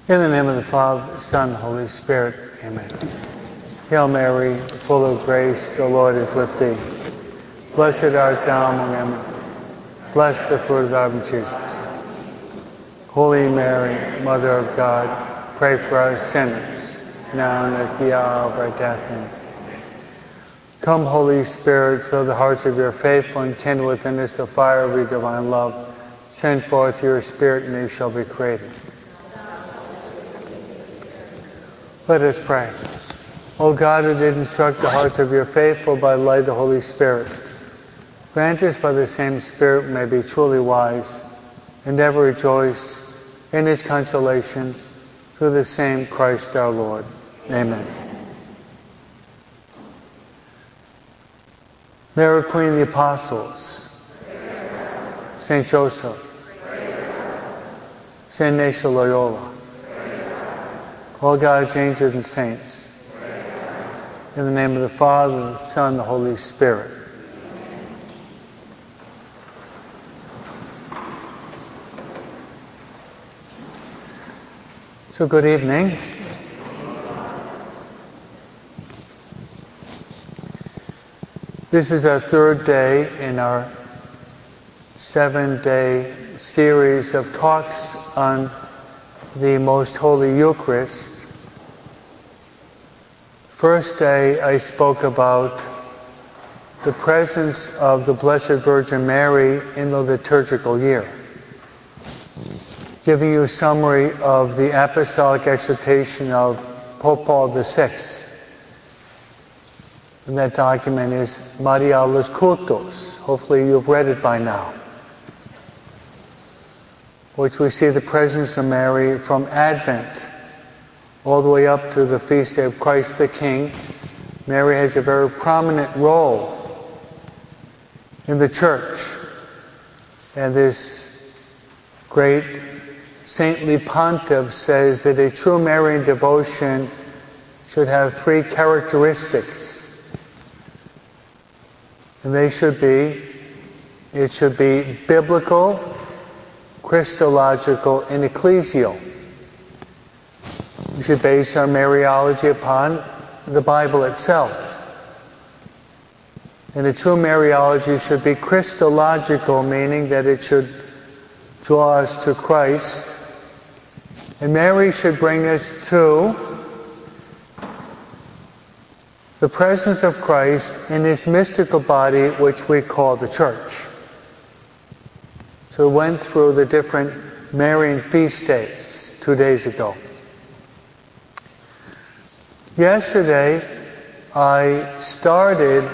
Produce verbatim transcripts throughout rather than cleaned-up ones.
In the name of the Father, the Son, and the Holy Spirit. Amen. Hail Mary, full of grace, the Lord is with thee. Blessed art thou among women. Blessed the fruit of thy womb, Jesus. Holy Mary, Mother of God, pray for us sinners, now and at the hour of our death. Amen. Come, Holy Spirit, fill the hearts of your faithful and kindle within us the fire of your divine love. Send forth your Spirit, and they shall be created. Let us pray. O God, who did instruct the hearts of your faithful by the light of the Holy Spirit, grant us by the same Spirit we may be truly wise, and ever rejoice in his consolation, through the same Christ our Lord. Amen. Mary, Queen of the Apostles, Saint Joseph, Saint Ignatius of Loyola, all God's angels and saints, in the name of the Father, the Son, and the Holy Spirit. So good evening. This is our third day in our seven-day series of talks on the Most Holy Eucharist. First day I spoke about the presence of the Blessed Virgin Mary in the liturgical year, giving you a summary of the apostolic exhortation of Pope Paul the Sixth. And that document is Marialis Cultus. Hopefully you've read it by now. Which we see the presence of Mary from Advent all the way up to the feast day of Christ the King. Mary has a very prominent role in the church. And this great saintly pontiff says that a true Marian devotion should have three characteristics. And they should be, it should be biblical, Christological, and ecclesial. We should base our Mariology upon the Bible itself. And a true Mariology should be Christological, meaning that it should draw us to Christ. And Mary should bring us to the presence of Christ in his mystical body, which we call the church. So we went through the different Marian feast days two days ago. Yesterday, I started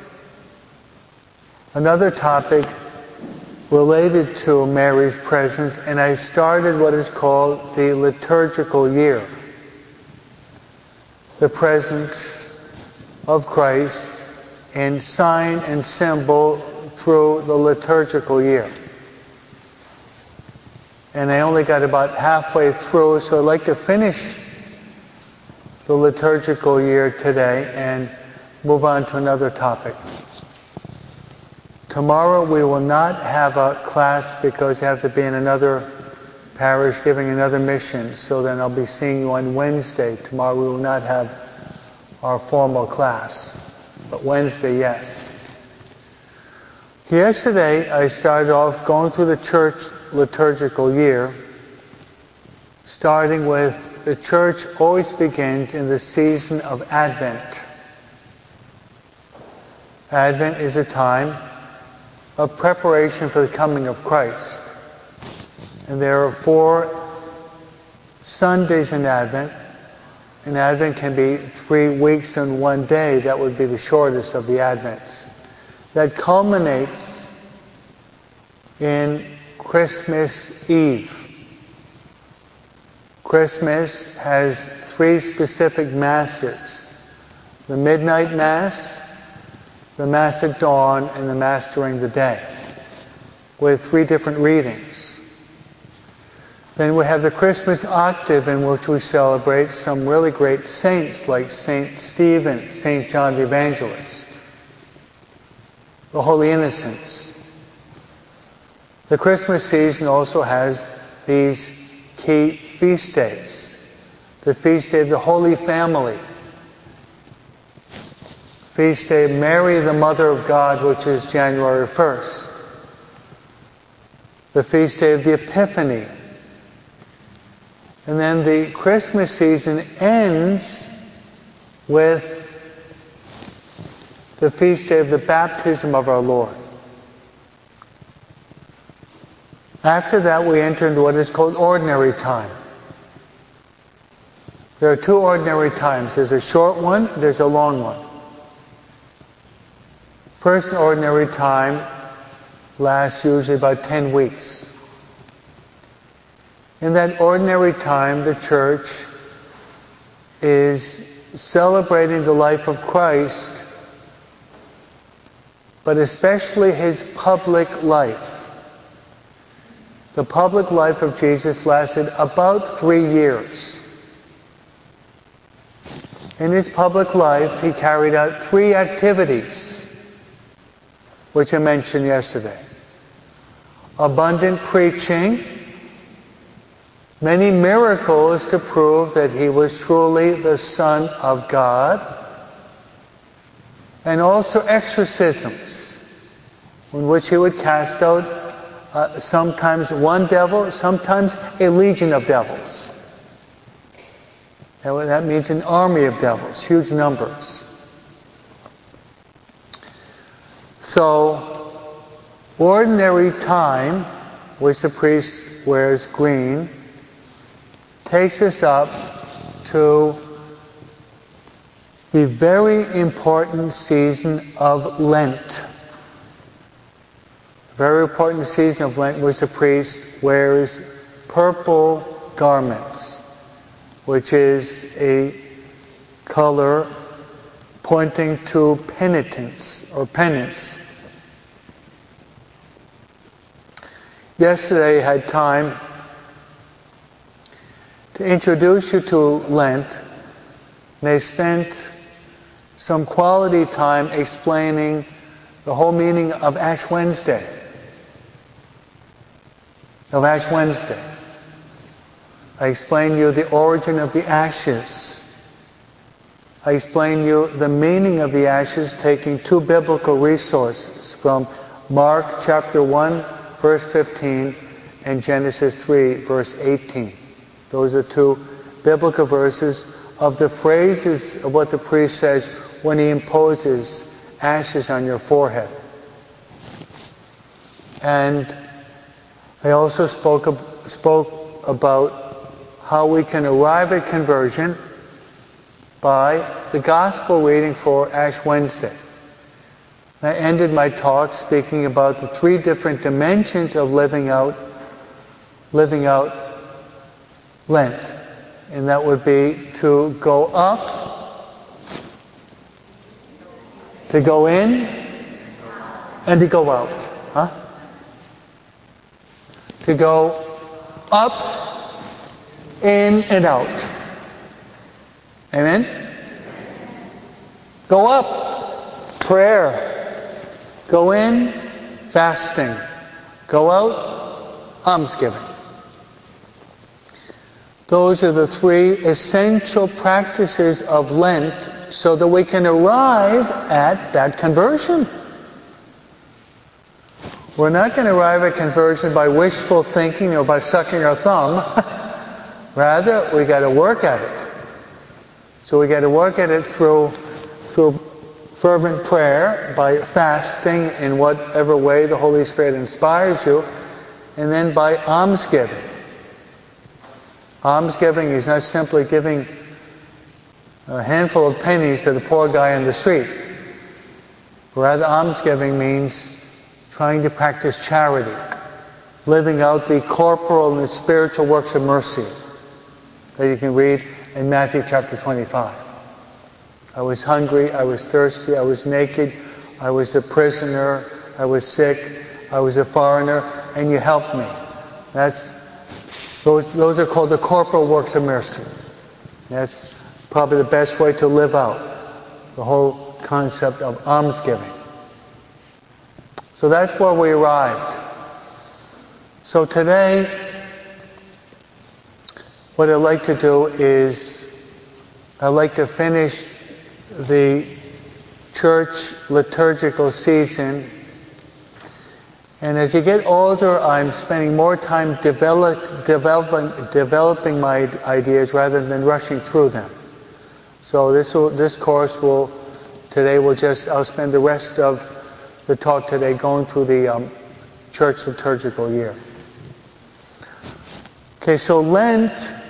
another topic related to Mary's presence, and I started what is called the liturgical year. The presence of Christ in sign and symbol through the liturgical year. And I only got about halfway through, so I'd like to finish the liturgical year today and move on to another topic. Tomorrow we will not have a class because I have to be in another parish giving another mission, so then I'll be seeing you on Wednesday. Tomorrow we will not have our formal class, but Wednesday, yes. Yesterday I started off going through the church liturgical year, starting with the church always begins in the season of Advent. Advent is a time of preparation for the coming of Christ. And there are four Sundays in Advent. And Advent can be three weeks and one day. That would be the shortest of the Advents. That culminates in Christmas Eve. Christmas has three specific Masses. The Midnight Mass, the Mass at Dawn, and the Mass during the day, with three different readings. Then we have the Christmas Octave, in which we celebrate some really great saints like Saint Stephen, Saint John the Evangelist, the Holy Innocents. The Christmas season also has these key feast days. The feast day of the Holy Family. Feast day of Mary, the Mother of God, which is January first. The feast day of the Epiphany. And then the Christmas season ends with the feast day of the baptism of our Lord. After that, we enter into what is called ordinary time. There are two ordinary times. There's a short one, there's a long one. First ordinary time lasts usually about ten weeks. In that ordinary time, the Church is celebrating the life of Christ, but especially His public life. The public life of Jesus lasted about three years. In His public life, He carried out three activities, which I mentioned yesterday. Abundant preaching, many miracles to prove that He was truly the Son of God, and also exorcisms, in which He would cast out uh, sometimes one devil, sometimes a legion of devils. And that means an army of devils, huge numbers. So, ordinary time, which the priest wears green, takes us up to the very important season of Lent. Very important season of Lent, which the priest wears purple garments, which is a color pointing to penitence or penance. Yesterday I had time to introduce you to Lent, and I spent some quality time explaining the whole meaning of Ash Wednesday. Of Ash Wednesday. I explained you the origin of the ashes. I explained you the meaning of the ashes, taking two biblical resources from Mark chapter one, verse fifteen, and Genesis three, verse eighteen. Those are two biblical verses of the phrases of what the priest says when he imposes ashes on your forehead. And I also spoke, spoke about how we can arrive at conversion by the gospel reading for Ash Wednesday. I ended my talk speaking about the three different dimensions of living out, living out Lent. And that would be to go up, to go in, and to go out. Huh? To go up, in, and out. Amen? Go up, prayer. Go in, fasting. Go out, almsgiving. Those are the three essential practices of Lent so that we can arrive at that conversion. We're not going to arrive at conversion by wishful thinking or by sucking our thumb. Rather, we got to work at it. So we got to work at it through through fervent prayer, by fasting in whatever way the Holy Spirit inspires you, and then by almsgiving. Almsgiving is not simply giving a handful of pennies to the poor guy on the street. Rather, almsgiving means trying to practice charity, living out the corporal and the spiritual works of mercy that you can read in Matthew chapter twenty-five. I was hungry, I was thirsty, I was naked, I was a prisoner, I was sick, I was a foreigner, and you helped me. That's those those are called the corporal works of mercy. That's probably the best way to live out the whole concept of almsgiving. So that's where we arrived. So today, what I'd like to do is I'd like to finish the church liturgical season. And as you get older, I'm spending more time develop, developing, developing my ideas rather than rushing through them. So this will, this course will, today will just, I'll spend the rest of the talk today going through the um, church liturgical year. Okay, so Lent,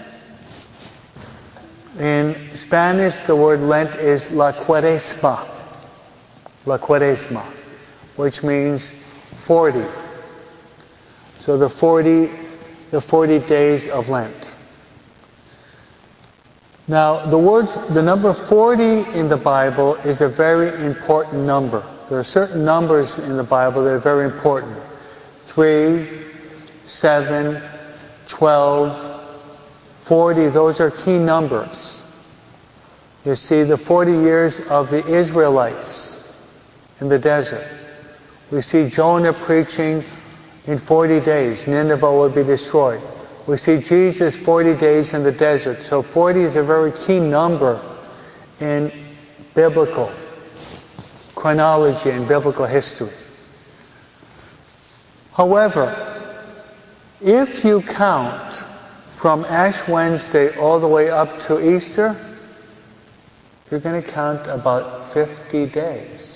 in Spanish the word Lent is la Cuaresma. La Cuaresma, which means forty. So the forty, the forty days of Lent. Now, the word, the number forty in the Bible is a very important number. There are certain numbers in the Bible that are very important. Three, seven, twelve, forty, those are key numbers. You see, the forty years of the Israelites in the desert. We see Jonah preaching in forty days, Nineveh would be destroyed. We see Jesus forty days in the desert. So forty is a very key number in biblical chronology and biblical history. However, if you count from Ash Wednesday all the way up to Easter, you're going to count about fifty days.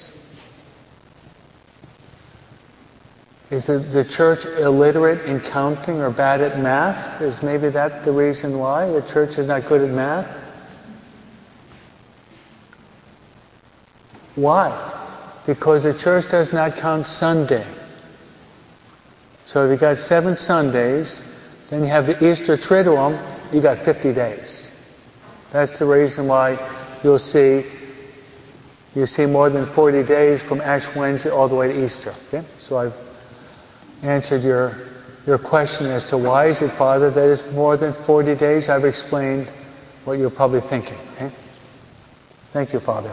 Is it the church illiterate in counting or bad at math? Is maybe that the reason why the church is not good at math? Why? Because the church does not count Sunday. So if you got seven Sundays, then you have the Easter Triduum, you got fifty days. That's the reason why you'll see you see more than forty days from Ash Wednesday all the way to Easter. Okay? So I've answered your your question as to why is it, Father, that it's more than forty days. I've explained what you're probably thinking. Okay? Thank you, Father.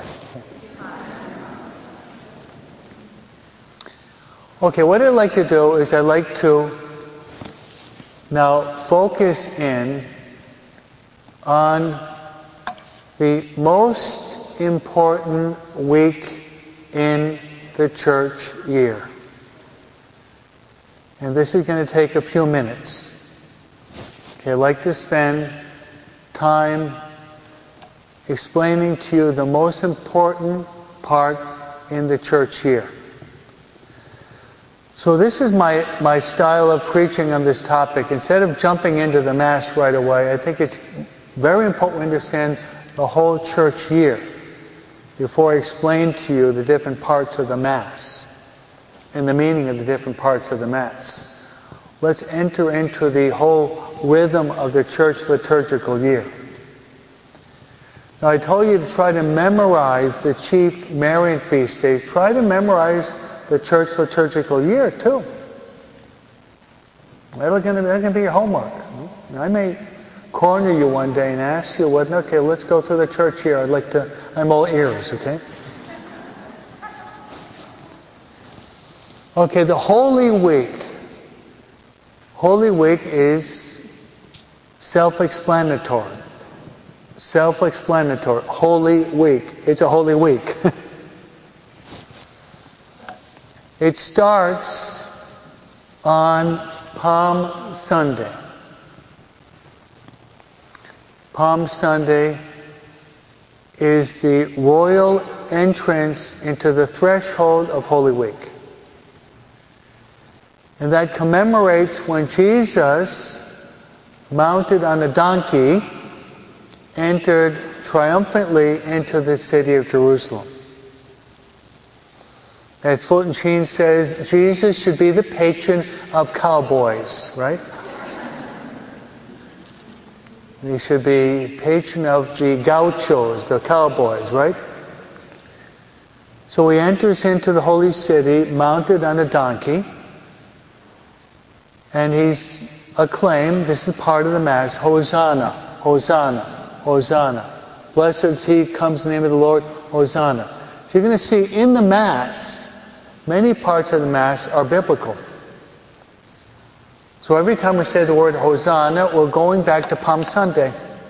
Okay, what I'd like to do is I'd like to now focus in on the most important week in the church year. And this is going to take a few minutes. Okay, I'd like to spend time explaining to you the most important part in the church year. So this is my, my style of preaching on this topic. Instead of jumping into the Mass right away, I think it's very important to understand the whole church year before I explain to you the different parts of the Mass and the meaning of the different parts of the Mass. Let's enter into the whole rhythm of the church liturgical year. Now, I told you to try to memorize the chief Marian feast days. Try to memorize the church liturgical year, too. That's going to be your homework. I may corner you one day and ask you, well, okay, let's go through the church year. I'd like to, I'm all ears, okay? Okay, the Holy Week. Holy Week is self-explanatory. Self-explanatory. Holy Week. It's a Holy Week. It starts on Palm Sunday. Palm Sunday is the royal entrance into the threshold of Holy Week. And that commemorates when Jesus, mounted on a donkey, entered triumphantly into the city of Jerusalem. As Fulton Sheen says, Jesus should be the patron of cowboys, right? He should be patron of the gauchos, the cowboys, right? So he enters into the holy city mounted on a donkey. And he's acclaimed, this is part of the Mass, Hosanna, Hosanna, Hosanna. Blessed is he who comes in the name of the Lord, Hosanna. So you're going to see in the Mass, many parts of the Mass are biblical. So every time we say the word Hosanna, we're going back to Palm Sunday.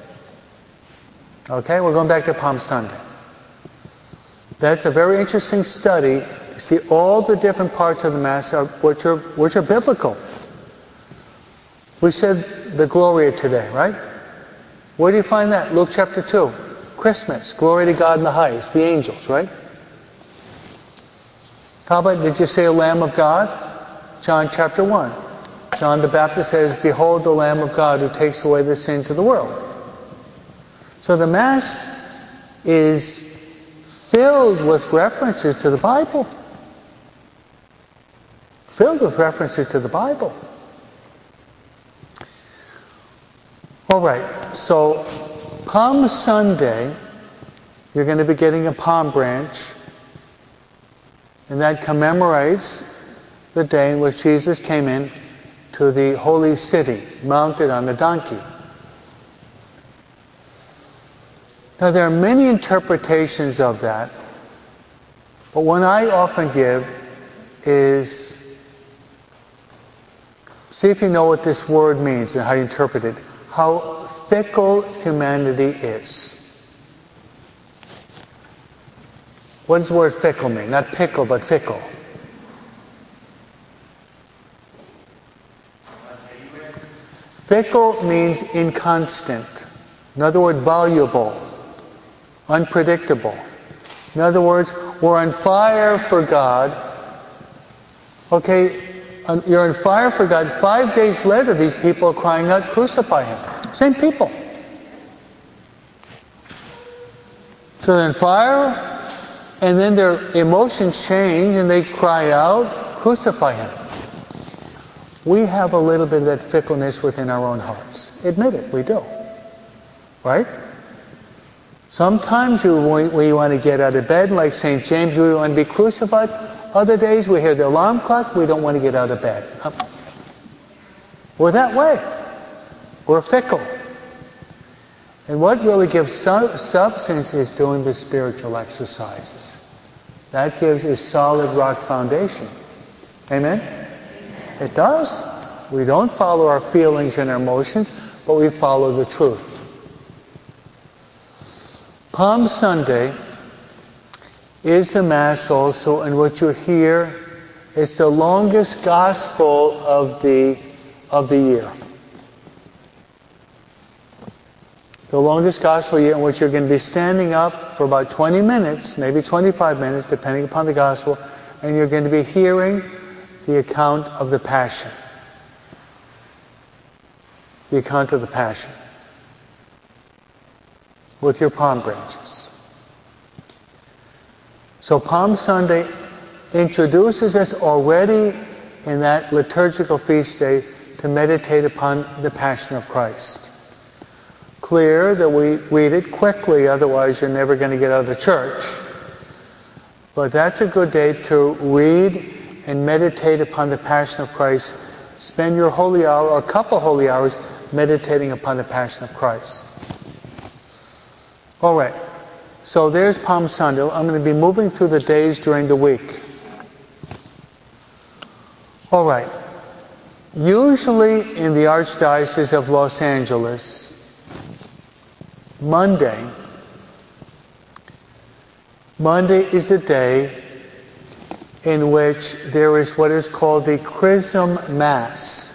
Okay, we're going back to Palm Sunday. That's a very interesting study to see all the different parts of the Mass are, which are which are biblical. We said the Gloria today, right? Where do you find that? Luke chapter two. Christmas. Glory to God in the highest. The angels, right? How about, did you say a Lamb of God? John chapter one. John the Baptist says, "Behold the Lamb of God who takes away the sins of the world." So the Mass is filled with references to the Bible. Filled with references to the Bible. All right, so Palm Sunday, you're going to be getting a palm branch, and that commemorates the day in which Jesus came in to the holy city, mounted on a donkey. Now there are many interpretations of that, but one I often give is, see if you know what this word means and how you interpret it. How fickle humanity is. What does the word fickle mean? Not pickle, but fickle. Fickle means inconstant. In other words, voluble, unpredictable. In other words, we're on fire for God. Okay, you're on fire for God. Five days later, these people are crying out, "Crucify him." Same people. So they're on fire, and then their emotions change, and they cry out, "Crucify him." We have a little bit of that fickleness within our own hearts. Admit it, we do. Right? Sometimes you, we, we want to get out of bed, like Saint James, we want to be crucified. Other days we hear the alarm clock, we don't want to get out of bed. We're that way. We're fickle. And what really gives su- substance is doing the spiritual exercises. That gives a solid rock foundation. Amen? It does. We don't follow our feelings and our emotions, but we follow the truth. Palm Sunday is the Mass also in which you hear, it's the longest gospel of the of the year. The longest gospel year in which you're going to be standing up for about twenty minutes, maybe twenty-five minutes, depending upon the gospel, and you're going to be hearing the account of the Passion. The account of the Passion. With your palm branches. So Palm Sunday introduces us already in that liturgical feast day to meditate upon the Passion of Christ. Clear that we read it quickly, otherwise you're never going to get out of the church. But that's a good day to read and meditate upon the Passion of Christ. Spend your holy hour, or a couple holy hours, meditating upon the Passion of Christ. All right. So there's Palm Sunday. I'm going to be moving through the days during the week. All right. Usually in the Archdiocese of Los Angeles, Monday, Monday is the day in which there is what is called the Chrism Mass.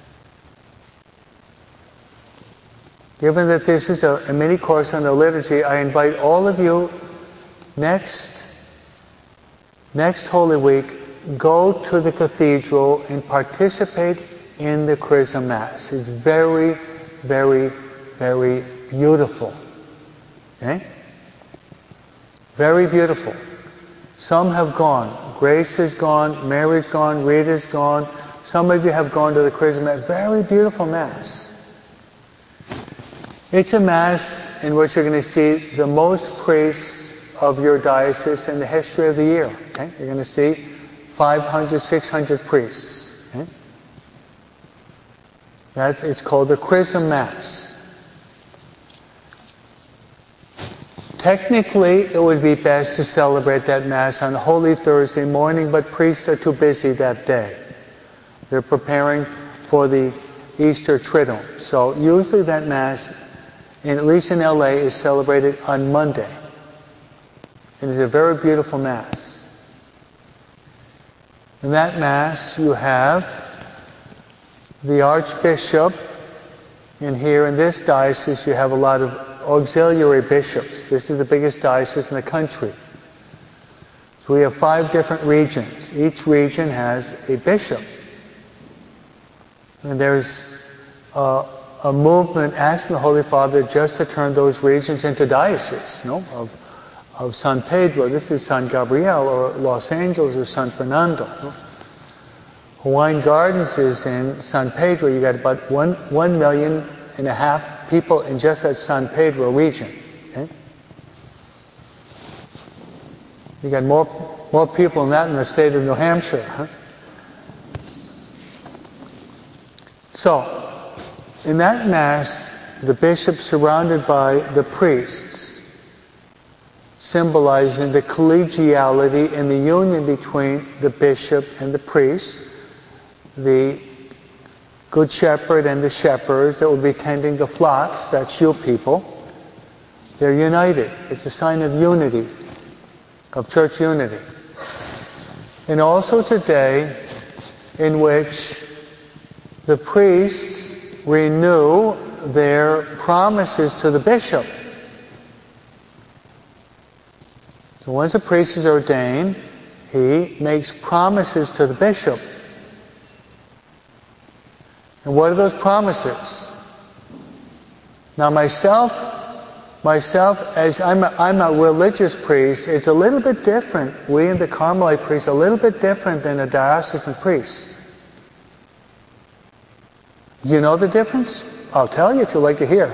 Given that this is a, a mini course on the liturgy, I invite all of you next, next Holy Week, go to the cathedral and participate in the Chrism Mass. It's very, very, very beautiful. Okay? Very beautiful. Some have gone. Grace has gone, Mary's gone, Rita's gone. Some of you have gone to the Chrism Mass. Very beautiful Mass. It's a Mass in which you're going to see the most priests of your diocese in the history of the year. Okay? You're going to see five hundred, six hundred priests. Okay? That's, it's called the Chrism Mass. Technically, it would be best to celebrate that Mass on Holy Thursday morning, but priests are too busy that day. They're preparing for the Easter Triduum. So usually that Mass, and at least in L A, is celebrated on Monday. And it's a very beautiful Mass. In that Mass you have the Archbishop, and here in this diocese you have a lot of auxiliary bishops. This is the biggest diocese in the country. So we have five different regions. Each region has a bishop. And there's a, a movement asking the Holy Father just to turn those regions into dioceses, no? Of, of San Pedro, this is San Gabriel, or Los Angeles, or San Fernando. No? Hawaiian Gardens is in San Pedro. You got about one, one million and a half people in just that San Pedro region. Okay? You got more, more people than that in the state of New Hampshire. Huh? So, in that Mass, the bishop surrounded by the priests, symbolizing the collegiality and the union between the bishop and the priest, the good shepherd and the shepherds that will be tending the flocks, that's you people. They're united. It's a sign of unity, of church unity. And also it's a day in which the priests renew their promises to the bishop. So once a priest is ordained, he makes promises to the bishop. And what are those promises? Now myself, myself, as I'm a, I'm a religious priest, it's a little bit different. We in the Carmelite priests, a little bit different than a diocesan priest. You know the difference? I'll tell you if you'd like to hear.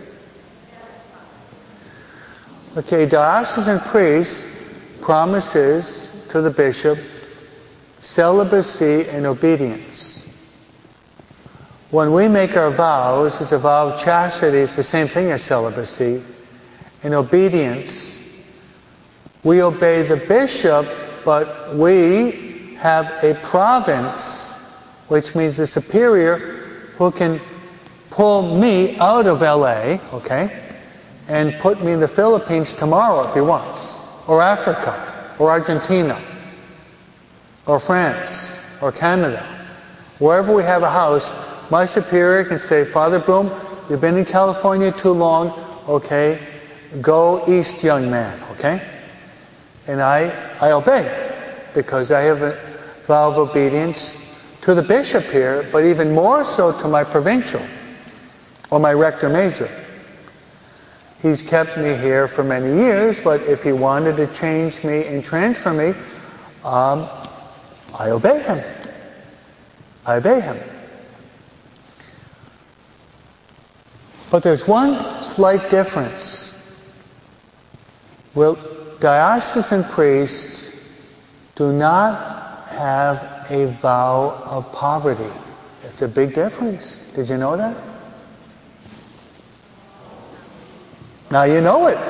Okay, diocesan priest promises to the bishop celibacy and obedience. When we make our vows, it's a vow of chastity, it's the same thing as celibacy. In obedience, we obey the bishop, but we have a province, which means the superior, who can pull me out of L A, okay, and put me in the Philippines tomorrow if he wants, or Africa, or Argentina, or France, or Canada. Wherever we have a house, my superior can say, Father Broom, you've been in California too long, okay, go east, young man, okay? And I, I obey, because I have a vow of obedience to the bishop here, but even more so to my provincial, or my rector major. He's kept me here for many years, but if he wanted to change me and transfer me, um, I obey him. I obey him. But there's one slight difference. Well, diocesan priests do not have a vow of poverty. It's a big difference. Did you know that? Now you know it.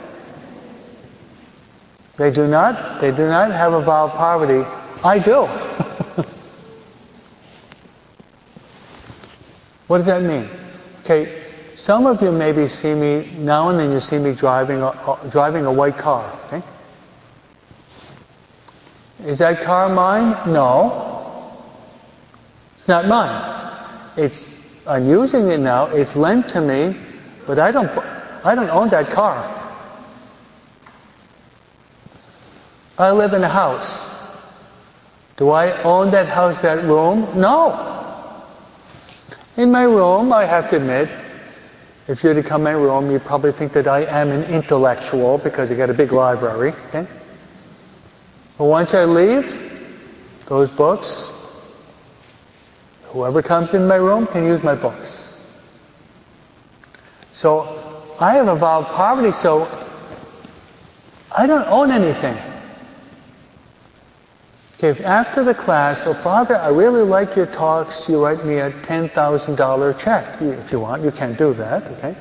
They do not, they do not have a vow of poverty. I do. What does that mean? Okay, some of you maybe see me, now and then you see me driving a, a, driving a white car. Okay? Is that car mine? No. It's not mine. It's, I'm using it now, it's lent to me, but I don't, I don't own that car. I live in a house. Do I own that house, that room? No. In my room, I have to admit, if you were to come in my room, you'd probably think that I am an intellectual because I got a big library. Okay? But once I leave, those books, whoever comes in my room can use my books. So I have a vow of poverty, so I don't own anything. Okay, after the class, so Father, I really like your talks, you write me a ten thousand dollars check. If you want, you can do that, okay?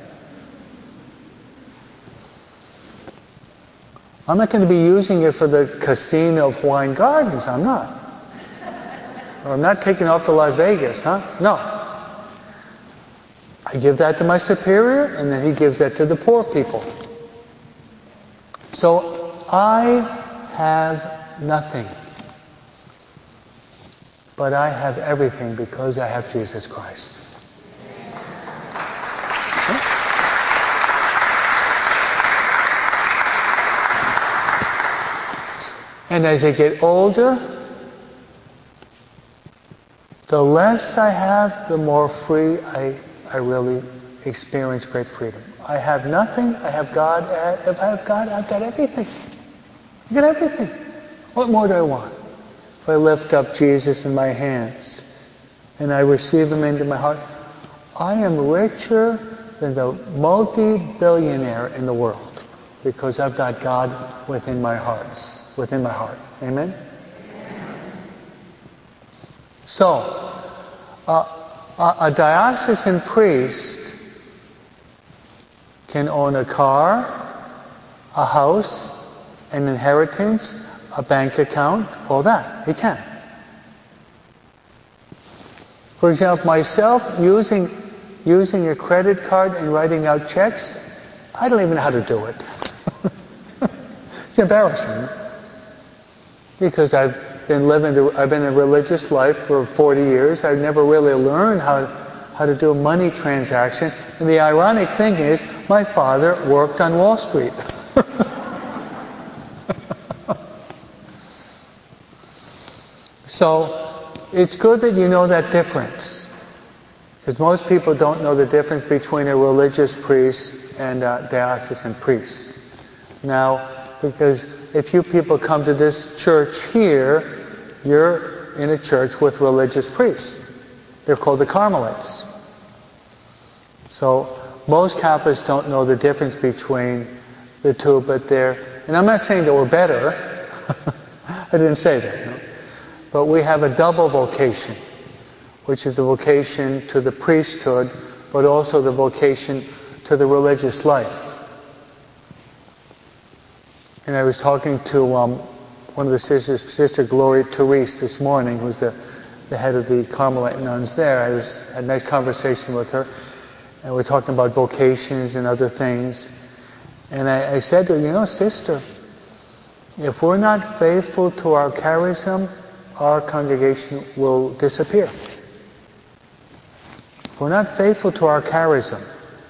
I'm not going to be using it for the casino of Hawaiian Gardens, I'm not. Or I'm not taking off to Las Vegas, huh? No. I give that to my superior, and then he gives that to the poor people. So I have nothing. But I have everything because I have Jesus Christ. And as I get older, the less I have, the more free I, I really experience great freedom. I have nothing, I have God. If I have God, I've got everything. I've got everything. What more do I want? If I lift up Jesus in my hands and I receive Him into my heart, I am richer than the multi-billionaire in the world because I've got God within my hearts. Within my heart. Amen? So, uh, a, a diocesan priest can own a car, a house, an inheritance, a bank account, all that. He can. For example, myself using using a credit card and writing out checks, I don't even know how to do it. It's embarrassing. Because I've been living, the, I've been in a religious life for forty years. I've never really learned how, how to do a money transaction. And the ironic thing is, my father worked on Wall Street. So, it's good that you know that difference. Because most people don't know the difference between a religious priest and a diocesan priest. Now, because if you people come to this church here, you're in a church with religious priests. They're called the Carmelites. So most Catholics don't know the difference between the two, but they're, and I'm not saying that we're better. I didn't say that. No? But we have a double vocation, which is the vocation to the priesthood, but also the vocation to the religious life. And I was talking to um, one of the sisters, Sister Gloria Therese, this morning, who's the, the head of the Carmelite nuns there. I was, had a nice conversation with her, and we're talking about vocations and other things. And I, I said to her, you know, sister, if we're not faithful to our charism, our congregation will disappear. If we're not faithful to our charism,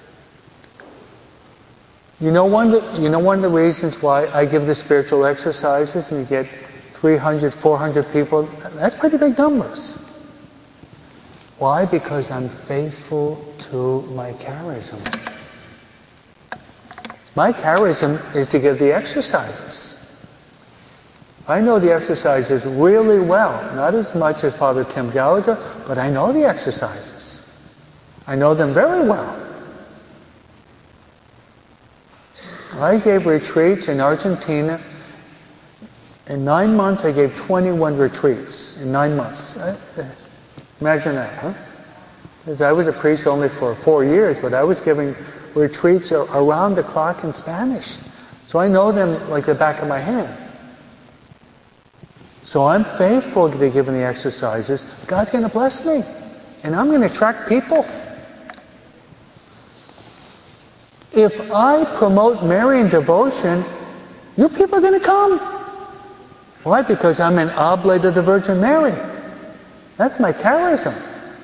You know, one of the, you know one of the reasons why I give the spiritual exercises and you get three hundred, four hundred people? That's pretty big numbers. Why? Because I'm faithful to my charism. My charism is to give the exercises. I know the exercises really well. Not as much as Father Tim Gallagher, but I know the exercises. I know them very well. I gave retreats in Argentina. In nine months, I gave twenty-one retreats. In nine months. Imagine that, huh? Because I was a priest only for four years, but I was giving retreats around the clock in Spanish. So I know them like the back of my hand. So I'm faithful to giving the exercises. God's going to bless me. And I'm going to attract people. If I promote Marian devotion, you people are going to come. Why? Because I'm an oblate of the Virgin Mary. That's my charism.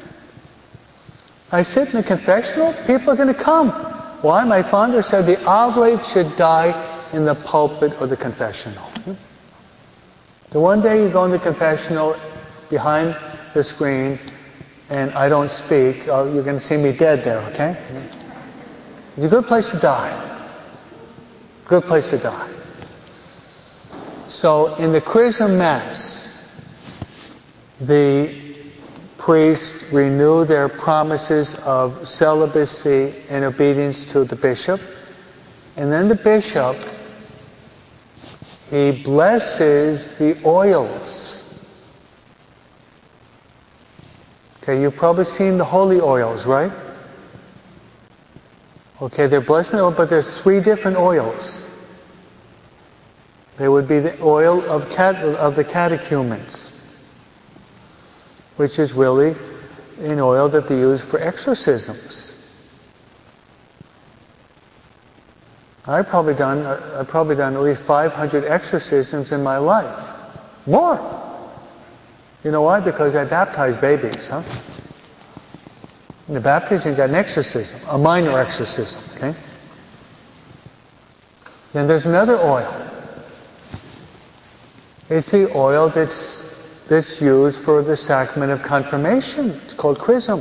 I sit in the confessional, people are going to come. Why? My founder said the oblate should die in the pulpit or the confessional. So one day you go in the confessional behind the screen and I don't speak, oh, you're going to see me dead there, okay? It's a good place to die. Good place to die. So in the Chrism Mass, the priests renew their promises of celibacy and obedience to the bishop. And then the bishop, he blesses the oils. Okay, you've probably seen the holy oils, right? Okay, they're blessing the oil, but there's three different oils. There would be the oil of, cat, of the catechumens. which is really an oil that they use for exorcisms. I've probably done I've probably done at least five hundred exorcisms in my life. More. You know why? Because I baptize babies, huh? In the baptism, you got an exorcism, a minor exorcism, okay? Then there's another oil. It's the oil that's that's used for the sacrament of confirmation. It's called chrism.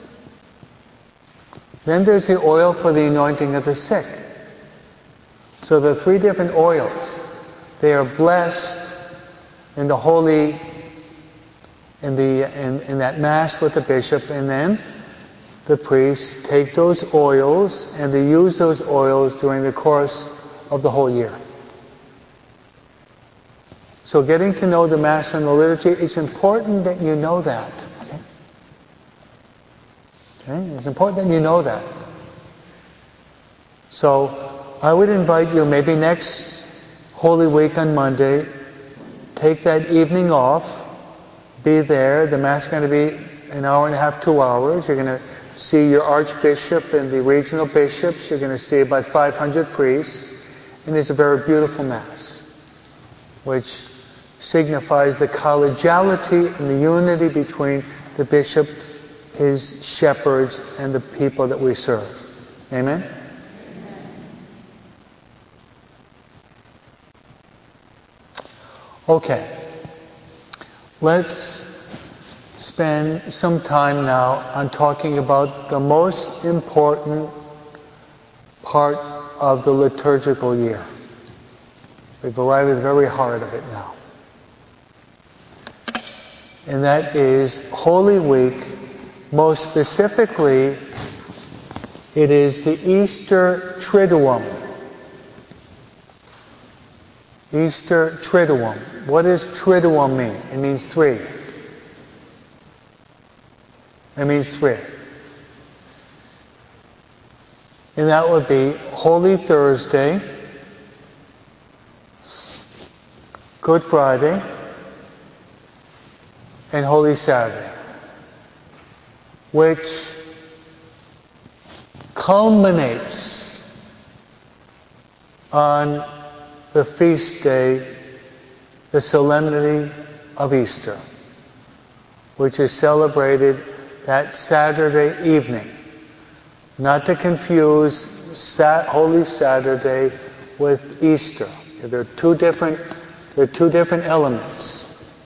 Then there's the oil for the anointing of the sick. So there are three different oils. They are blessed in the holy, in the in, in that mass with the bishop, and then the priests take those oils and they use those oils during the course of the whole year. So getting to know the Mass and the liturgy, it's important that you know that. Okay? Okay? It's important that you know that. So I would invite you maybe next Holy Week on Monday, take that evening off, be there. The Mass is going to be an hour and a half, two hours. You're going to see your Archbishop and the regional bishops. You're going to see about five hundred priests. And it's a very beautiful Mass, which signifies the collegiality and the unity between the bishop, his shepherds, and the people that we serve. Amen? Okay. Let's spend some time now on talking about the most important part of the liturgical year. We've arrived at the very heart of it now. And that is Holy Week. Most specifically, it is the Easter Triduum. Easter Triduum. What does Triduum mean? It means three. It means three. And that would be Holy Thursday, Good Friday, and Holy Saturday, which culminates on the feast day, the solemnity of Easter, which is celebrated that Saturday evening. Not to confuse Sat- Holy Saturday with Easter. There are two different, there are two different elements.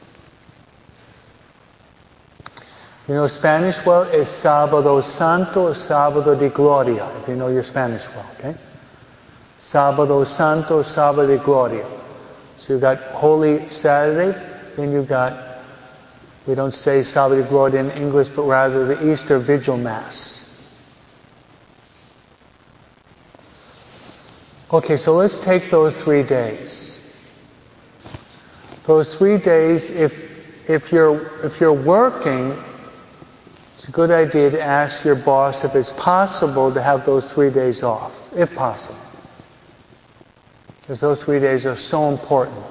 You know Spanish well is Sábado Santo or Sábado de Gloria, if you know your Spanish well, okay? Sábado Santo, Sábado de Gloria. So you've got Holy Saturday, then you've got, we don't say Sábado de Gloria in English, but rather the Easter Vigil Mass. Okay, so let's take those three days. Those three days, if if you're if you're working, it's a good idea to ask your boss if it's possible to have those three days off, if possible. Because those three days are so important.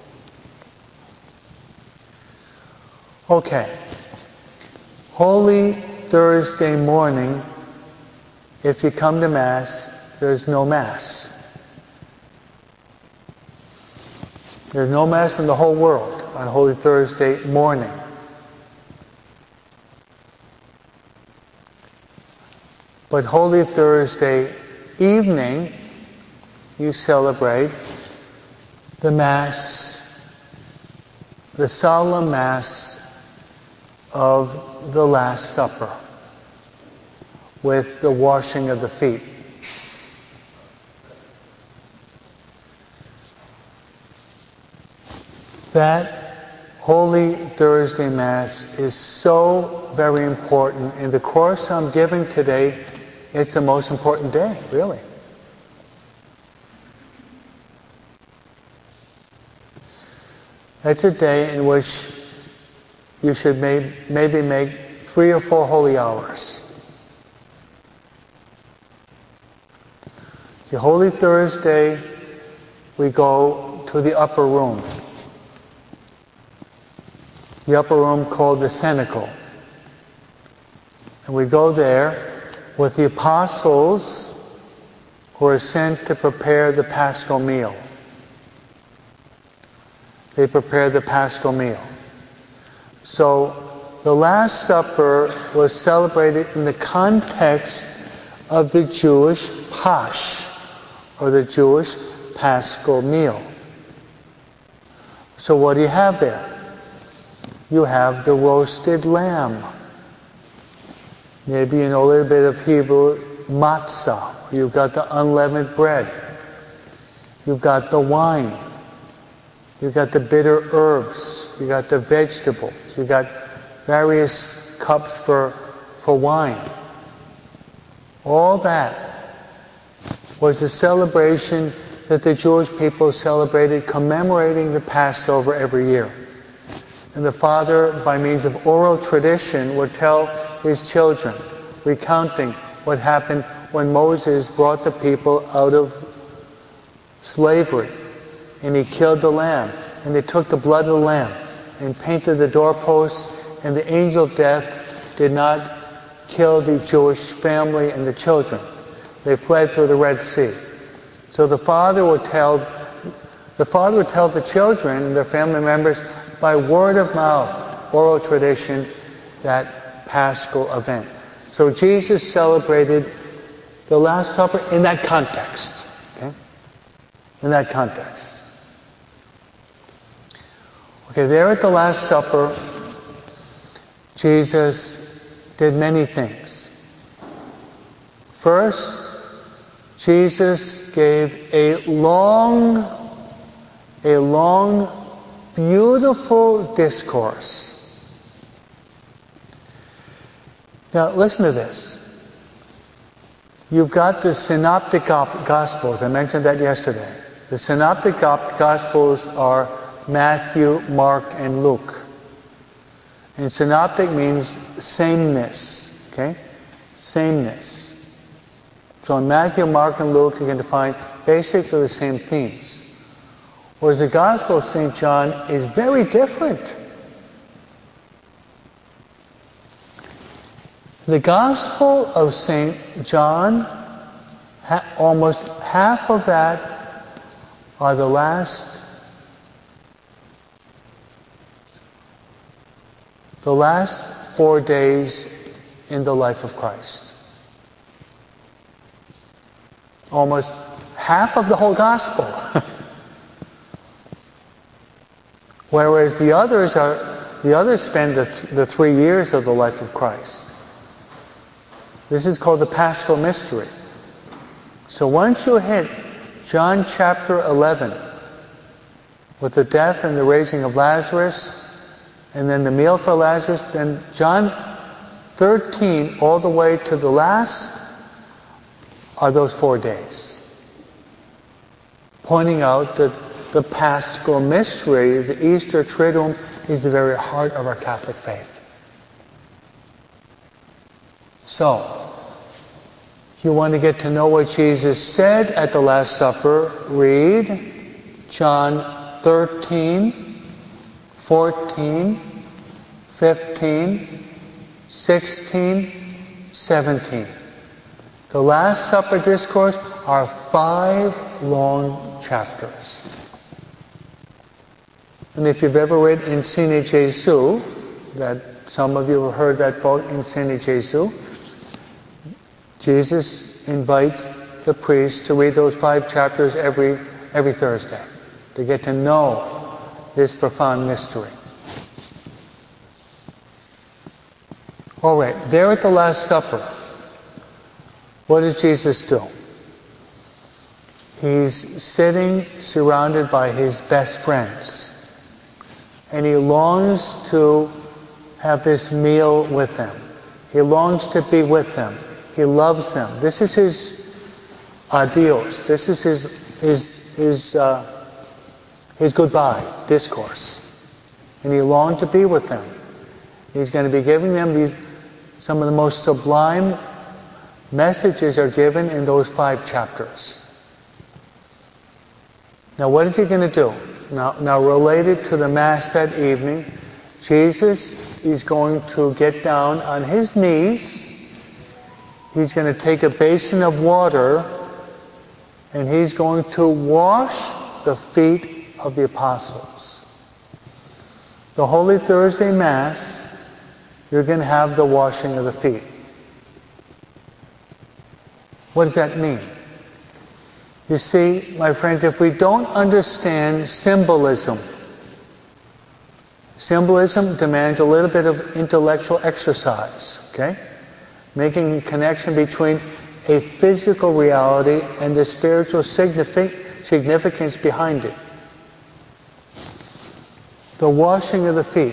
Okay. Holy Thursday morning, if you come to Mass, there's no Mass. There's no Mass in the whole world on Holy Thursday morning. But Holy Thursday evening, you celebrate the Mass, the solemn Mass of the Last Supper, with the washing of the feet. That Holy Thursday Mass is so very important. In the course I'm giving today, it's the most important day, really. It's a day in which you should may, maybe make three or four holy hours. The Holy Thursday, we go to the upper room. The upper room called the cenacle. And we go there with the apostles who are sent to prepare the Paschal meal. They prepare the Paschal meal. So the Last Supper was celebrated in the context of the Jewish Pasch, or the Jewish Paschal meal. So what do you have there? You have the roasted lamb. Maybe you know a little bit of Hebrew, matzah. You've got the unleavened bread. You've got the wine. You've got the bitter herbs. You've got the vegetables. You've got various cups for, for wine. All that was a celebration that the Jewish people celebrated, commemorating the Passover every year. And the father, by means of oral tradition, would tell his children, recounting what happened when Moses brought the people out of slavery. And he killed the lamb. And they took the blood of the lamb and painted the doorposts. And the angel of death did not kill the Jewish family and the children. They fled through the Red Sea. So the father would tell, the father would tell the children and their family members by word of mouth, oral tradition, that Paschal event. So Jesus celebrated the Last Supper in that context. Okay? In that context. Okay, there at the Last Supper, Jesus did many things. First, Jesus gave a long, a long, beautiful discourse. Now, listen to this. You've got the Synoptic Gospels. I mentioned that yesterday. The Synoptic Gospels are Matthew, Mark, and Luke. And synoptic means sameness. Okay? Sameness. So in Matthew, Mark, and Luke, you can find basically the same themes. Whereas the Gospel of Saint John is very different. The Gospel of Saint John, ha- almost half of that are the last, the last four days in the life of Christ. Almost half of the whole Gospel. Whereas the others are, the others spend the, th- the three years of the life of Christ. This is called the Paschal Mystery. So once you hit John chapter eleven, with the death and the raising of Lazarus, and then the meal for Lazarus, then John thirteen all the way to the last are those four days. Pointing out that the Paschal Mystery, the Easter Triduum, is the very heart of our Catholic faith. So, if you want to get to know what Jesus said at the Last Supper, read John thirteen, fourteen, fifteen, sixteen, seventeen. The Last Supper discourse are five long chapters. And if you've ever read Insigne Jesu, that some of you have heard that book, Insigne Jesu, Jesus invites the priest to read those five chapters every every Thursday to get to know this profound mystery. All right, there at the Last Supper, what does Jesus do? He's sitting surrounded by his best friends. And he longs to have this meal with them. He longs to be with them. He loves them. This is his adios. This is his his his uh, his goodbye discourse. And he longed to be with them. He's going to be giving them these some of the most sublime messages are given in those five chapters. Now, what is he going to do? Now, now related to the Mass that evening, Jesus is going to get down on his knees He's going to take a basin of water and he's going to wash the feet of the apostles. The Holy Thursday Mass, you're going to have the washing of the feet. What does that mean? You see, my friends, if we don't understand symbolism, symbolism demands a little bit of intellectual exercise, okay? Making a connection between a physical reality and the spiritual signific- significance behind it. The washing of the feet.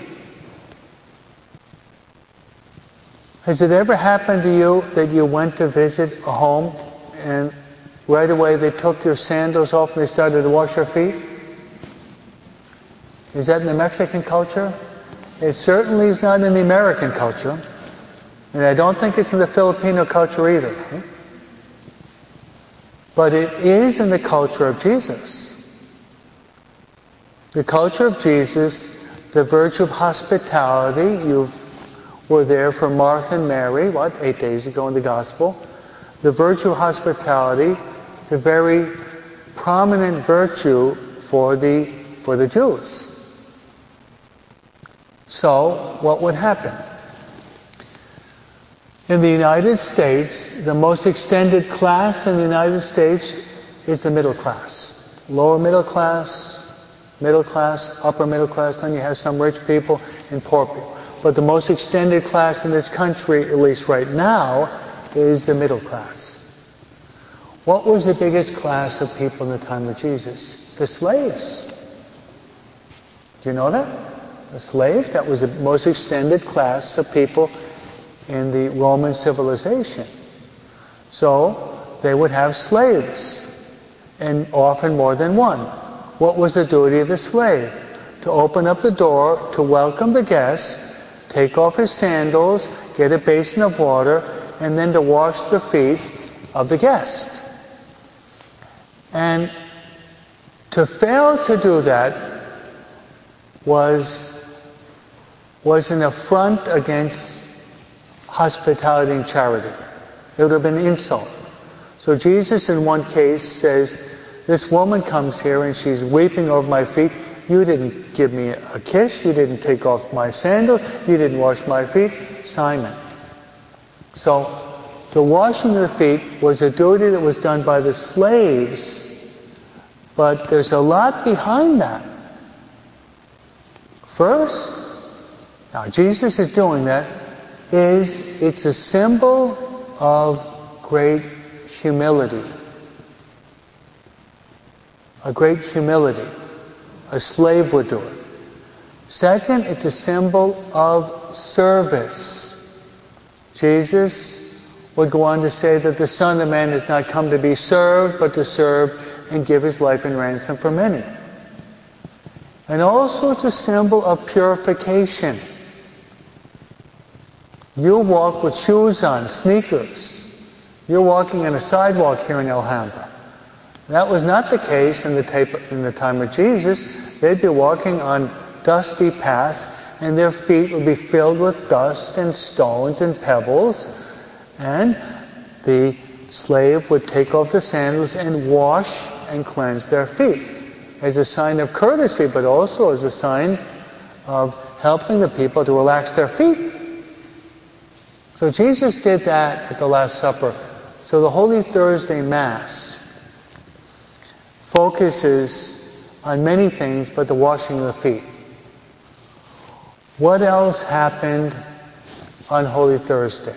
Has it ever happened to you that you went to visit a home and right away they took your sandals off and they started to wash your feet? Is that in the Mexican culture? It certainly is not in the American culture. And I don't think it's in the Filipino culture either. But it is in the culture of Jesus. The culture of Jesus, the virtue of hospitality. You were there for Martha and Mary, what, eight days ago in the Gospel. The virtue of hospitality is a very prominent virtue for the, for the Jews. So, what would happen? In the United States, the most extended class in the United States is the middle class. Lower middle class, middle class, upper middle class, then you have some rich people and poor people. But the most extended class in this country, at least right now, is the middle class. What was the biggest class of people in the time of Jesus? The slaves. Do you know that? The slaves, that was the most extended class of people in the Roman civilization. So, they would have slaves, and often more than one. What was the duty of the slave? To open up the door, to welcome the guest, take off his sandals, get a basin of water, and then to wash the feet of the guest. And to fail to do that was, was an affront against hospitality and charity. It would have been an insult. So Jesus in one case says, this woman comes here and she's weeping over my feet. You didn't give me a kiss. You didn't take off my sandal. You didn't wash my feet. Simon. So the washing of the feet was a duty that was done by the slaves, but there's a lot behind that. First, now Jesus is doing that, is it's a symbol of great humility. A great humility. A slave would do it. Second, it's a symbol of service. Jesus would go on to say that the Son of Man has not come to be served, but to serve and give his life in ransom for many. And also it's a symbol of purification. You walk with shoes on, sneakers. You're walking on a sidewalk here in Alhambra. That was not the case in the, tape, in the time of Jesus. They'd be walking on dusty paths, and their feet would be filled with dust and stones and pebbles. And the slave would take off the sandals and wash and cleanse their feet as a sign of courtesy, but also as a sign of helping the people to relax their feet. So Jesus did that at the Last Supper. So the Holy Thursday Mass focuses on many things, but the washing of the feet. What else happened on Holy Thursday?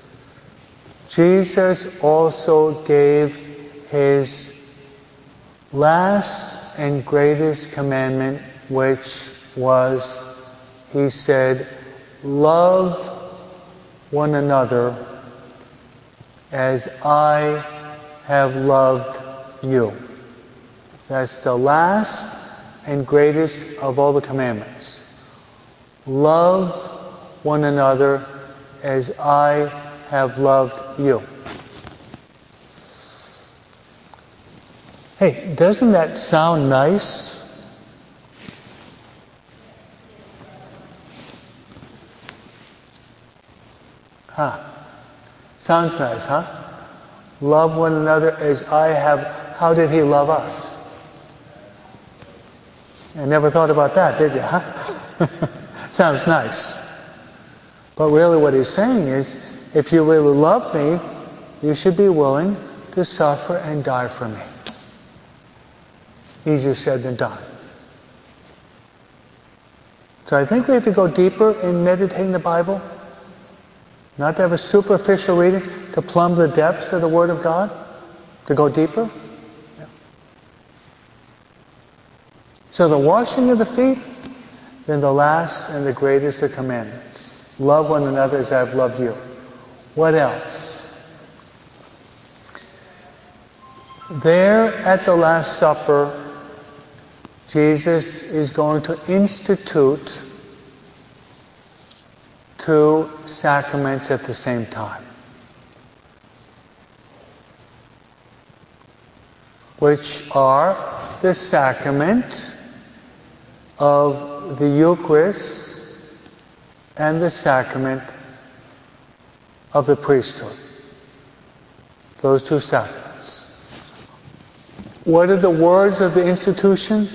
Jesus also gave his last and greatest commandment, which was, he said, love one another as I have loved you. That's the last and greatest of all the commandments. Love one another as I have loved you. Hey, doesn't that sound nice? Huh. Sounds nice, huh? Love one another as I have. How did he love us? I never thought about that, did you, huh? Sounds nice. But really what he's saying is, if you really love me, you should be willing to suffer and die for me. Easier said than done. So I think we have to go deeper in meditating the Bible. Not to have a superficial reading, to plumb the depths of the Word of God. To go deeper. Yeah. So the washing of the feet, then the last and the greatest of commandments. Love one another as I've loved you. What else? There at the Last Supper, Jesus is going to institute two sacraments at the same time, which are the sacrament of the Eucharist and the sacrament of the priesthood. Those two sacraments. What are the words of the institution?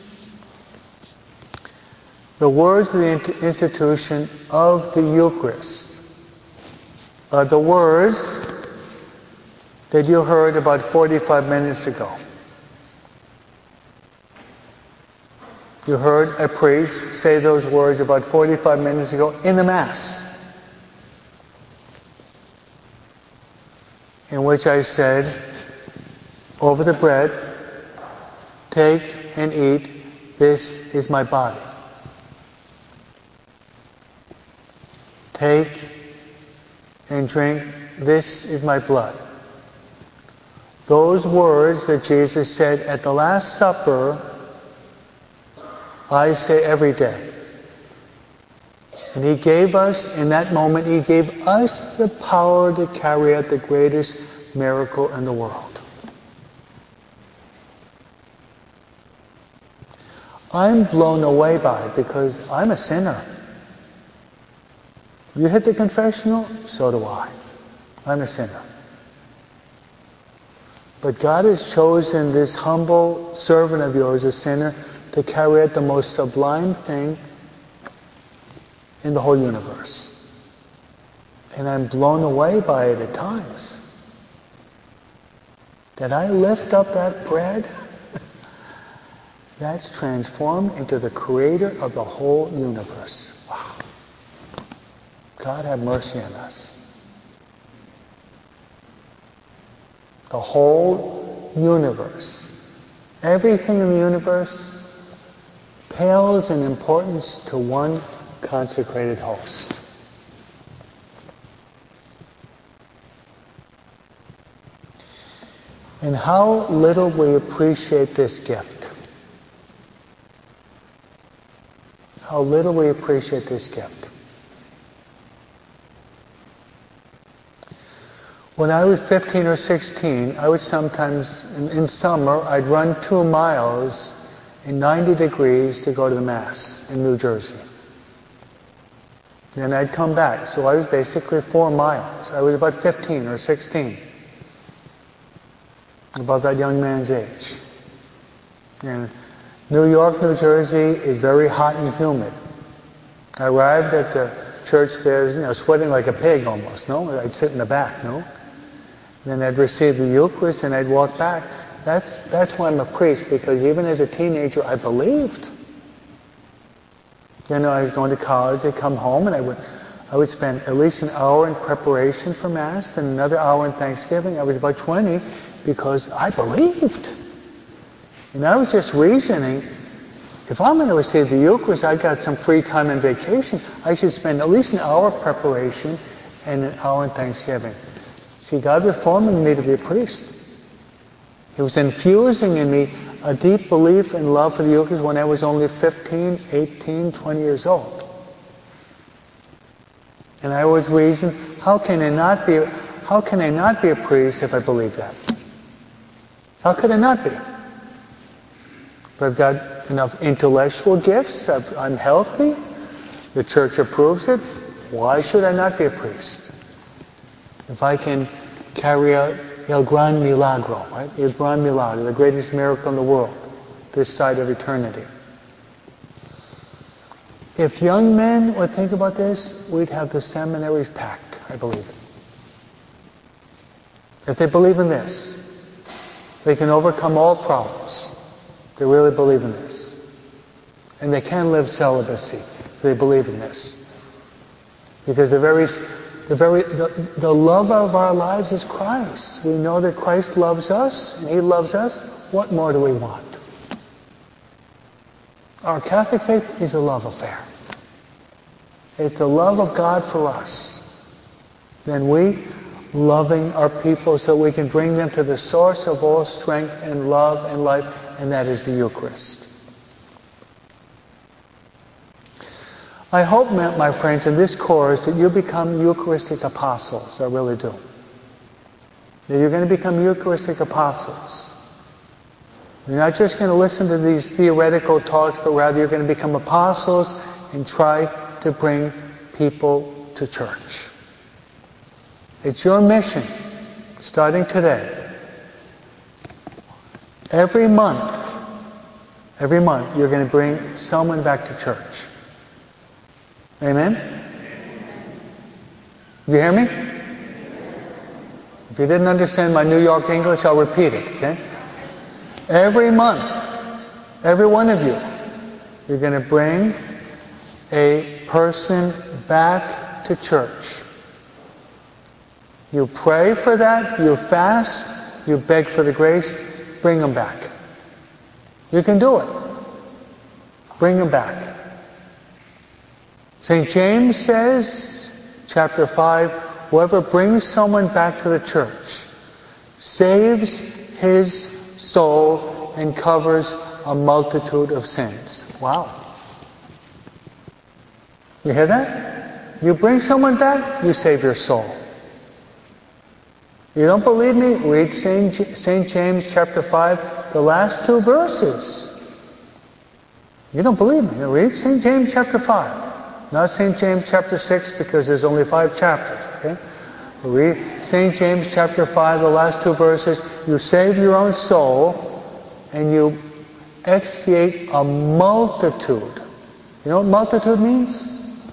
The words of the institution of the Eucharist are the words that you heard about forty-five minutes ago. You heard a priest say those words about forty-five minutes ago in the Mass, in which I said, over the bread, take and eat, this is my body. Take and drink, this is my blood. Those words that Jesus said at the Last Supper, I say every day. And he gave us, in that moment, he gave us the power to carry out the greatest miracle in the world. I'm blown away by it because I'm a sinner. You hit the confessional? So do I. I'm a sinner. But God has chosen this humble servant of yours, a sinner, to carry out the most sublime thing in the whole universe. And I'm blown away by it at times. That I lift up that bread, that's transformed into the creator of the whole universe. Wow. God have mercy on us. The whole universe, everything in the universe pales in importance to one consecrated host. And how little we appreciate this gift. How little we appreciate this gift. When I was fifteen or sixteen, I would sometimes, in, in summer, I'd run two miles in ninety degrees to go to the Mass in New Jersey. Then I'd come back. So I was basically four miles. I was about fifteen or sixteen. About that young man's age. And New York, New Jersey is very hot and humid. I arrived at the church there, you know, sweating like a pig almost, no? I'd sit in the back, no? Then I'd receive the Eucharist and I'd walk back. That's that's why I'm a priest, because even as a teenager I believed. You know, I was going to college, I'd come home and I would I would spend at least an hour in preparation for Mass and another hour in Thanksgiving. I was about twenty because I believed. And I was just reasoning, if I'm going to receive the Eucharist, I got some free time and vacation, I should spend at least an hour of preparation and an hour in Thanksgiving. See, God was forming me to be a priest. He was infusing in me a deep belief and love for the Eucharist when I was only fifteen, eighteen, twenty years old. And I always reasoned, how can I not be, how can I not be a priest if I believe that? How could I not be? If I've got enough intellectual gifts, I'm healthy, the church approves it, why should I not be a priest? If I can carry out El Gran Milagro, right? El Gran Milagro, the greatest miracle in the world, this side of eternity. If young men would think about this, we'd have the seminaries packed, I believe it. If they believe in this, they can overcome all problems. They really believe in this. And they can live celibacy if they believe in this. Because the very, the very, the, the love of our lives is Christ. We know that Christ loves us, and He loves us. What more do we want? Our Catholic faith is a love affair. It's the love of God for us. Then we loving our people so we can bring them to the source of all strength and love and life, and that is the Eucharist. I hope, my friends, in this course that you become Eucharistic apostles. I really do. That you're going to become Eucharistic apostles. You're not just going to listen to these theoretical talks, but rather you're going to become apostles and try to bring people to church. It's your mission, starting today. Every month, every month, you're going to bring someone back to church. Amen? You hear me? If you didn't understand my New York English, I'll repeat it, okay? Every month, every one of you, you're going to bring a person back to church. You pray for that, you fast, you beg for the grace, bring them back. You can do it. Bring them back. Saint James says, chapter five, whoever brings someone back to the church saves his soul and covers a multitude of sins. Wow. You hear that? You bring someone back, you save your soul. You don't believe me? Read Saint James chapter five, the last two verses. You don't believe me? Read Saint James chapter five. Not Saint James chapter six, because there's only five chapters. Okay? Read Saint James chapter five, the last two verses. You save your own soul and you expiate a multitude. You know what multitude means?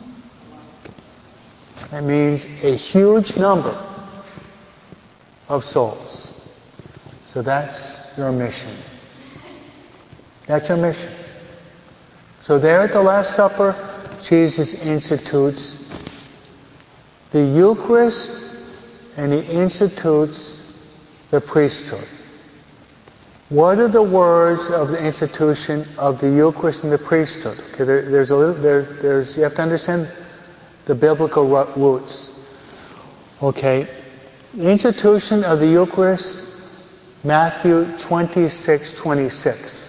It means a huge number of souls. So that's your mission. That's your mission. So there at the Last Supper, Jesus institutes the Eucharist and He institutes the priesthood. What are the words of the institution of the Eucharist and the priesthood? Okay, there, there's a little, there's, there's, you have to understand the biblical roots. Okay, the institution of the Eucharist, Matthew twenty-six twenty-six.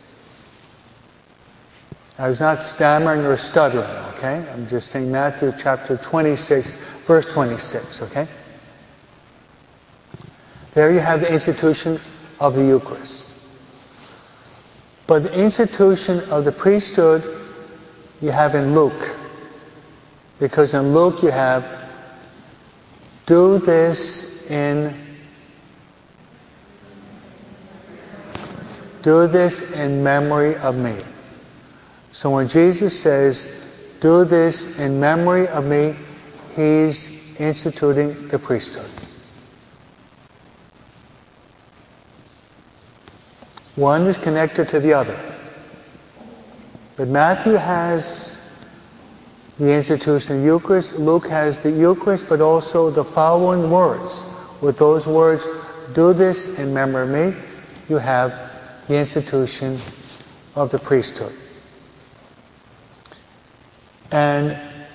I was not stammering or stuttering, okay? I'm just saying Matthew chapter twenty-six, verse twenty-six, okay? There you have the institution of the Eucharist. But the institution of the priesthood you have in Luke. Because in Luke you have, do this in, do this in memory of me. So when Jesus says, do this in memory of me, He's instituting the priesthood. One is connected to the other. But Matthew has the institution of Eucharist. Luke has the Eucharist, but also the following words. With those words, do this in memory of me, you have the institution of the priesthood. And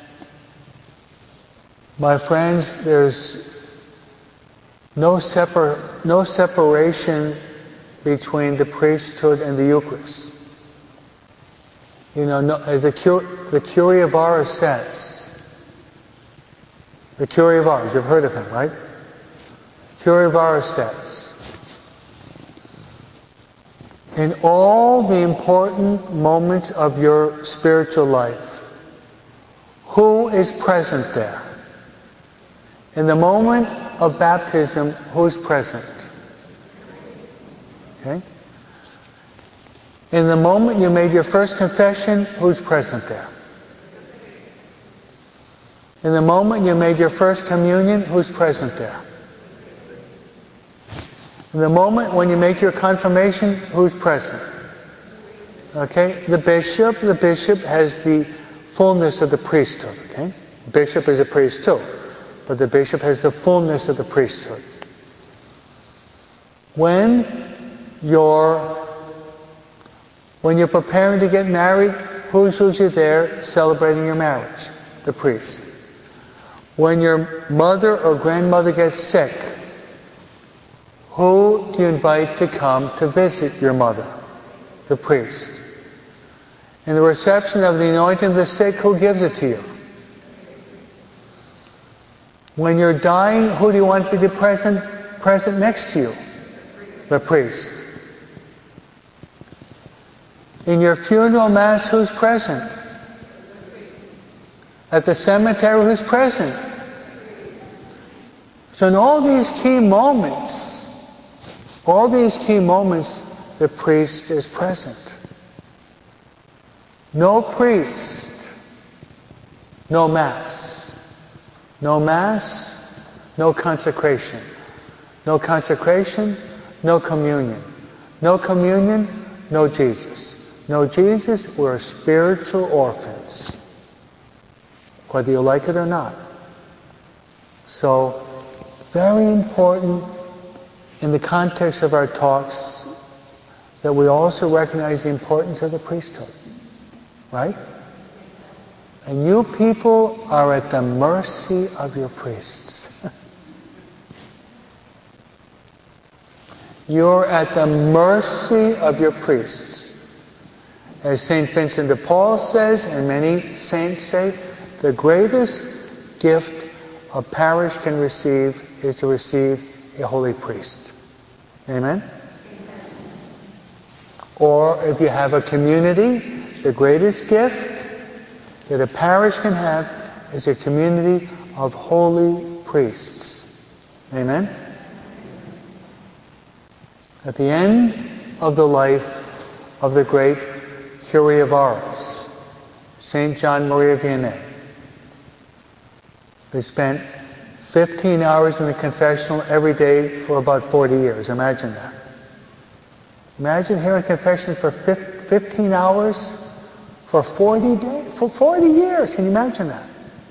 my friends, there's no separ- no separation between the priesthood and the Eucharist. You know, no, as the, Cur- the Curé of Ars says, the Curé of Ars, you've heard of him, right? Curé of Ars says, in all the important moments of your spiritual life, who is present there? In the moment of baptism, who's present? Okay? In the moment you made your first confession, who's present there? In the moment you made your first communion, who's present there? In the moment when you make your confirmation, who's present? Okay? The bishop, the bishop has the fullness of the priesthood. Okay? Bishop is a priest too, but the bishop has the fullness of the priesthood. When you're when you're preparing to get married, who's usually there celebrating your marriage? The priest. When your mother or grandmother gets sick, who do you invite to come to visit your mother? The priest. In the reception of the anointing of the sick, who gives it to you? When you're dying, who do you want to be present, present next to you? The priest. In your funeral mass, who's present? At the cemetery, who's present? So in all these key moments, all these key moments, the priest is present. No priest, no Mass. No Mass, no consecration. No consecration, no communion. No communion, no Jesus. No Jesus, we're spiritual orphans, whether you like it or not. So, very important in the context of our talks that we also recognize the importance of the priesthood. Right? And you people are at the mercy of your priests. You're at the mercy of your priests. As Saint Vincent de Paul says, and many saints say, the greatest gift a parish can receive is to receive a holy priest. Amen? Or if you have a community, the greatest gift that a parish can have is a community of holy priests. Amen? At the end of the life of the great Curé of Ars, Saint John Maria Vianney, who spent fifteen hours in the confessional every day for about forty years. Imagine that. Imagine hearing confession for fifteen hours for forty days, for forty years. Can you imagine that?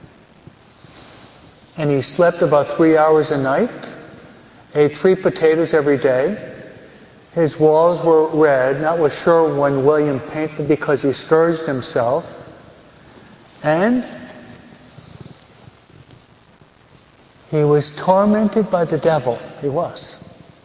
And he slept about three hours a night, ate three potatoes every day. His walls were red, not was sure when William painted because he scourged himself. And he was tormented by the devil. He was.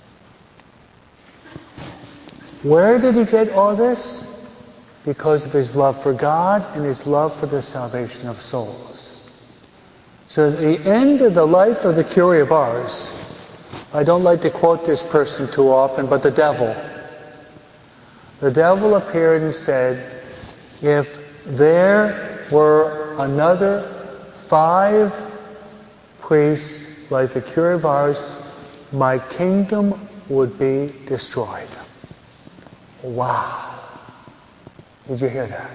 Where did he get all this? Because of his love for God and his love for the salvation of souls. So at the end of the life of the Curé of Ars, I don't like to quote this person too often, but the devil. The devil appeared and said, if there were another five priests like the Curé of Ars, my kingdom would be destroyed. Wow. Did you hear that?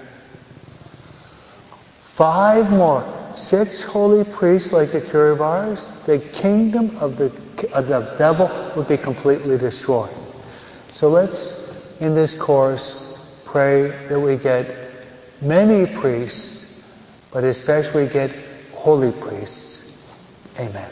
Five more. Six holy priests like the Curé of Ars, the kingdom of the, of the devil would be completely destroyed. So let's, in this course, pray that we get many priests, but especially get holy priests. Amen.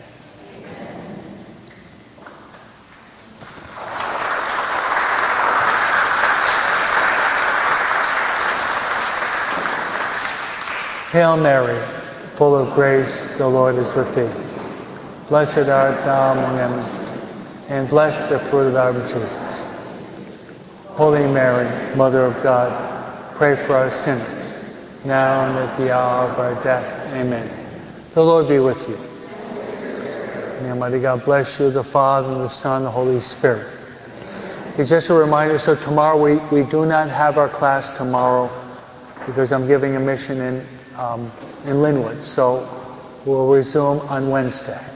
Hail Mary, full of grace, the Lord is with thee. Blessed art thou among women, and blessed the fruit of thy womb, Jesus. Holy Mary, Mother of God, pray for us sinners, now and at the hour of our death. Amen. The Lord be with you. May Almighty God bless you, the Father, and the Son, and the Holy Spirit. It's just a reminder, so tomorrow we, we do not have our class tomorrow because I'm giving a mission in Um, in Linwood, so we'll resume on Wednesday.